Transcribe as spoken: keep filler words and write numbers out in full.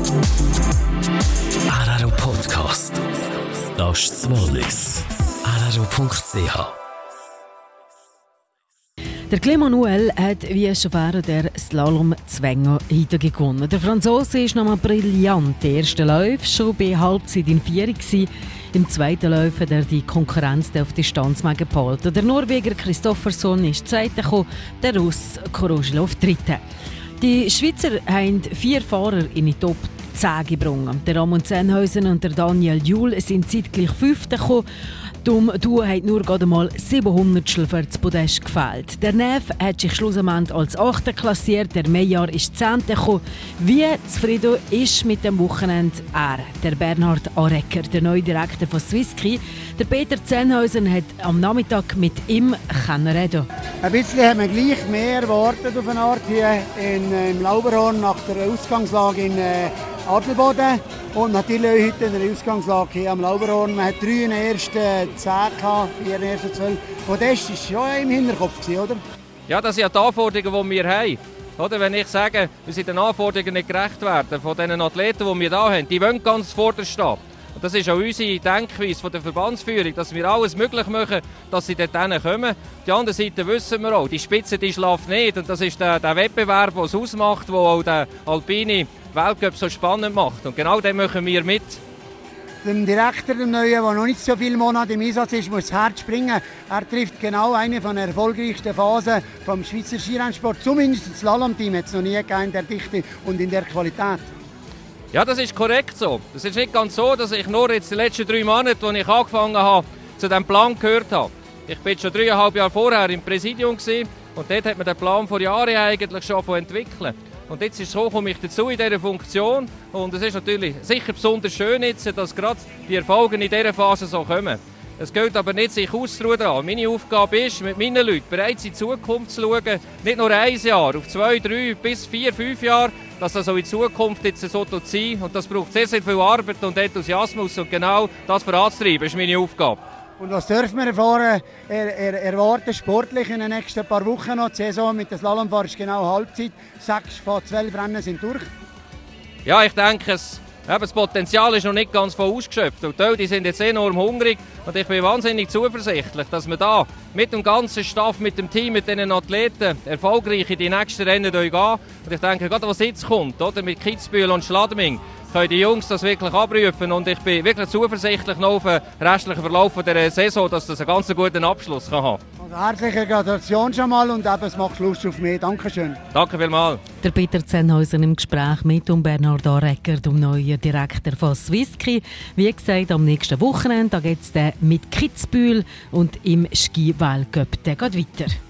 Araro Podcast. Das ist das Wallis. araro punkt c h. Der Clément Noël hat wie schon während der Slalom-Zwänge heute gewonnen. Der Franzose ist nochmal brillant. Der erste Lauf schon bei Halbzeit in Vierig gsi. Im zweiten Lauf hat er die Konkurrenz auf Distanz gehalten. Der Norweger Kristoffersson ist Zweiter gekommen, der Russ Korozhilov Dritter. Die Schweizer haben vier Fahrer in die Top zehn gebracht. Der Ramon Zenhäusen und der Daniel Juhl sind zeitgleich Fünfter gekommen. Dumm Du hat nur gerade mal sieben Hundertstel für das Podest gefehlt. Der Neff hat sich schlussendlich als Achter klassiert, der Meyer ist Zehnter gekommen. Wie zufrieden ist mit dem Wochenende er? Der Bernhard Arecker, der neue Direktor von Swisski. Der Peter Zenhäusen hat am Nachmittag mit ihm reden. Ein bisschen haben wir gleich mehr erwartet auf eine Art hier in, im Lauberhorn nach der Ausgangslage in äh, Adelboden. Und natürlich heute in der Ausgangslage hier am Lauberhorn. Man hat drei in den ersten zehn gehabt, vier in den ersten zwölf. Podest war schon im Hinterkopf, oder? Ja, das sind ja die Anforderungen, die wir haben. Oder wenn ich sage, wir sind den Anforderungen nicht gerecht werden von den Athleten, die wir hier haben, die wollen ganz vorderst stehen. Und das ist auch unsere Denkweise von der Verbandsführung, dass wir alles möglich machen, dass sie dort kommen. Die andere Seite wissen wir auch, die Spitze die schläft nicht. Und das ist der, der Wettbewerb, der es ausmacht, der auch den alpine Weltcup so spannend macht. Und genau den machen wir mit. Dem Direktor, dem Neuen, der noch nicht so viele Monate im Einsatz ist, muss das Herz springen. Er trifft genau eine von der erfolgreichsten Phasen vom Schweizer Skirennsport. Zumindest das Slalom-Team hat es noch nie gegeben in der Dichte und in der Qualität. Ja, das ist korrekt so. Es ist nicht ganz so, dass ich nur jetzt die letzten drei Monate, als ich angefangen habe, zu diesem Plan gehört habe. Ich war schon dreieinhalb Jahre vorher im Präsidium gewesen, und dort hat man den Plan vor Jahren eigentlich schon entwickelt. Und jetzt ist so, komme ich dazu in dieser Funktion. Und es ist natürlich sicher besonders schön, jetzt, dass gerade die Erfolge in dieser Phase so kommen. Es gilt aber nicht, sich auszuruhen. Meine Aufgabe ist, mit meinen Leuten bereits in die Zukunft zu schauen. Nicht nur ein Jahr, auf zwei, drei bis vier, fünf Jahre, dass das auch in Zukunft jetzt so sein. Und das braucht sehr, sehr viel Arbeit und Enthusiasmus. Und genau das voranzutreiben, ist meine Aufgabe. Und was dürfen wir erfahren, er, er, erwarten sportlich in den nächsten paar Wochen noch? Die Saison mit der Slalomfahrt ist genau Halbzeit. Sechs von zwölf Rennen sind durch. Ja, ich denke, es, eben, das Potenzial ist noch nicht ganz voll ausgeschöpft. Und die sind jetzt enorm hungrig. Und ich bin wahnsinnig zuversichtlich, dass wir da mit dem ganzen Staff, mit dem Team, mit den Athleten erfolgreich in die nächsten Rennen gehen. Und ich denke, gerade was jetzt kommt, oder, mit Kitzbühel und Schladming, können die Jungs das wirklich abrufen. Und ich bin wirklich zuversichtlich noch auf den restlichen Verlauf der Saison, dass das einen ganz guten Abschluss kann haben kann. Also herzliche Gratulation schon mal und eben, es macht Lust auf mehr. Dankeschön. Danke vielmals. Der Peter Zenhäusen im Gespräch mit um Bernhard Arecker, dem neuen Direktor von Swisski. Wie gesagt, am nächsten Wochenende geht es mit Kitzbühel und im Ski-Weltcup. Der geht weiter.